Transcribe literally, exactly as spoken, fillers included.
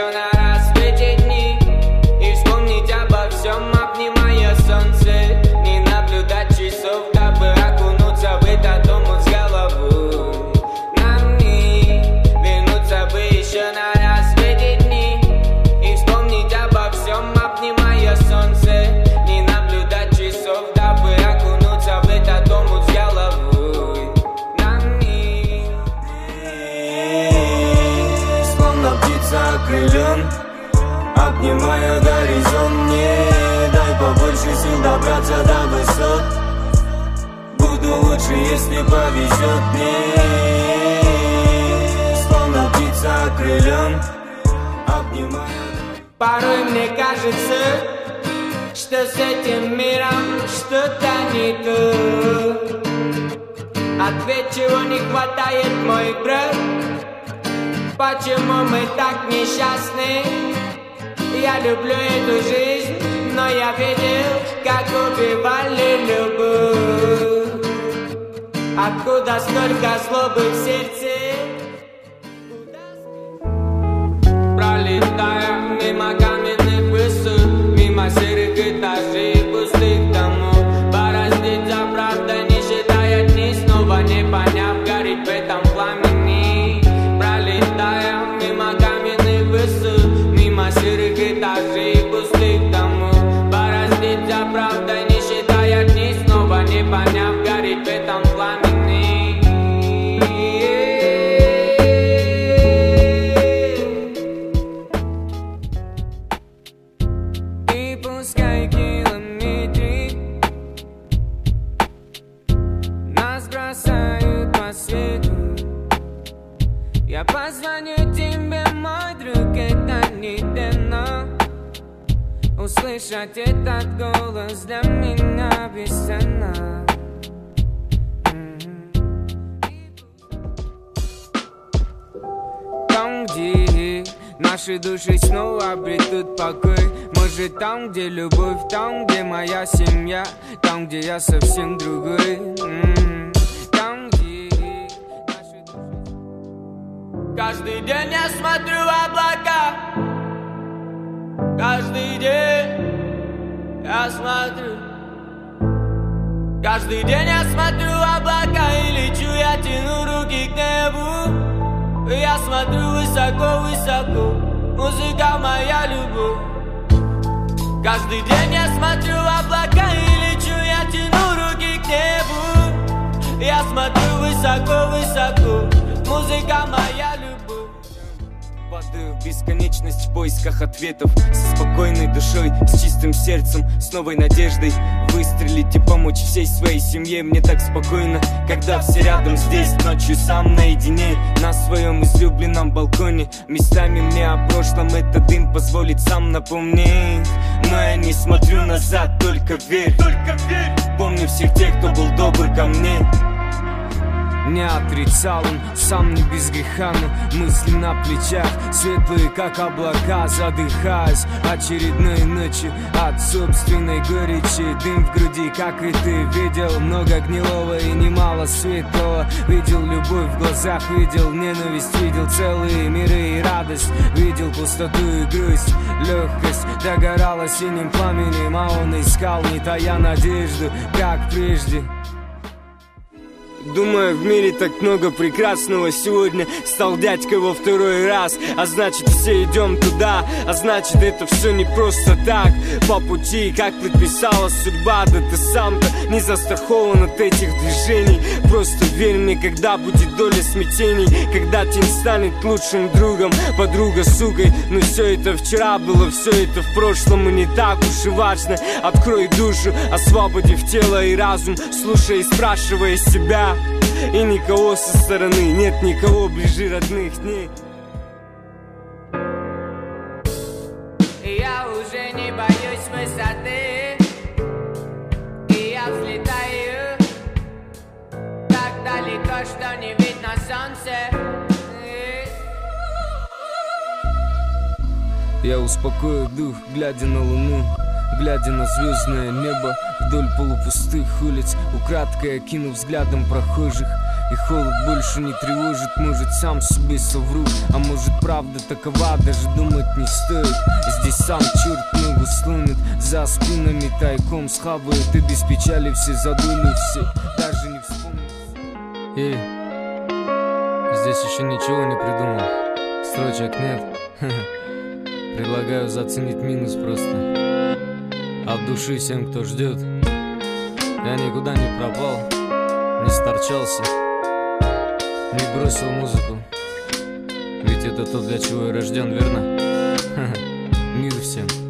еще на рассвете дни и вспомнить обо всем, обнимая солнце. Не наблюдать часов, дабы окунуться в этот омут с головой. Нам не вернуться бы еще на рассвете дни и вспомнить обо всем, обнимая солнце. Не наблюдать часов, дабы окунуться в этот омут с головой. Нам не словно птица окрылен, обнимая горизонт. Мне дай побольше сил добраться до высот. Буду лучше, если повезет мне. Словно птица окрылен, обнимая. Порой мне кажется, что с этим миром что-то не то. Ответ, чего не хватает, мой брат. Почему мы так несчастны? Я люблю эту жизнь, но я видел, как убивали любовь. Откуда столько злобы в сердце? Пролетая мимо каменных высот, мимо серых этажей, пустых домов, бороздить за правдой, не считая дни, снова не поняв, гореть в этом пламени. Пролетая мимо каменных высот, мимо серых этажей, пустых домов, бороздить за правдой, не считая дни, снова не поняв, гореть в этом пламени. И пускай километры нас бросают по свету, я позвоню тебе, мой друг, это не дано. Услышать этот голос для меня бесценно. Там, где наши души снова обретут покой. Может, там, где любовь, там, где моя семья, там, где я совсем другой. Там, где наши души. Каждый день я смотрю в облака. Каждый день я смотрю. Каждый день я смотрю в облака и лечу, я тяну руки к небу. Я смотрю высоко-высоко, музыка моя любовь. Каждый день я смотрю в облака и лечу, я тяну руки к небу. Я смотрю высоко-высоко, музыка моя любовь. Падаю в бесконечность в поисках ответов, со спокойной душой, с чистым сердцем, с новой надеждой выстрелить и помочь всей своей семье. Мне так спокойно, когда все рядом здесь, ночью сам наедине, на своем излюбленном балконе. Местами мне о прошлом этот дым позволит сам напомнить. Но я не смотрю назад, только верь, только верь. Помню всех тех, кто был добр ко мне. Не отрицал он, сам не без греха, но мысли на плечах, светлые как облака, задыхаясь очередной ночью от собственной горечи. Дым в груди, как и ты, видел много гнилого и немало светлого. Видел любовь в глазах, видел ненависть, видел целые миры и радость. Видел пустоту и грусть, легкость догорала синим пламенем, а он искал, не тая надежду, как прежде. Думаю, в мире так много прекрасного. Сегодня стал дядькой во второй раз, а значит все идем туда, а значит это все не просто так. По пути, как предписала судьба, да ты сам-то не застрахован от этих движений. Просто верь мне, когда будет доля смятений, когда тень станет лучшим другом, подруга сугой. Но все это вчера было, все это в прошлом, и не так уж и важно. Открой душу, освободив тело и разум, слушай и спрашивая себя. И никого со стороны, нет никого ближе родных дней. Я уже не боюсь высоты, и я взлетаю так далеко, что не видно солнца. Я успокою дух, глядя на луну, глядя на звездное небо вдоль полупустых улиц, украдкой окинув взглядом прохожих. И холод больше не тревожит, может сам себе совру. А может правда такова, даже думать не стоит. Здесь сам черт ногу сломит, за спинами тайком схавают. И без печали все задули, все даже не вспомнят. Эй, здесь еще ничего не придумал, строчек нет. Предлагаю заценить минус просто. От души всем, кто ждет. Я никуда не пропал, не сторчался, не бросил музыку. Ведь это то, для чего я рожден, верно? Мир всем.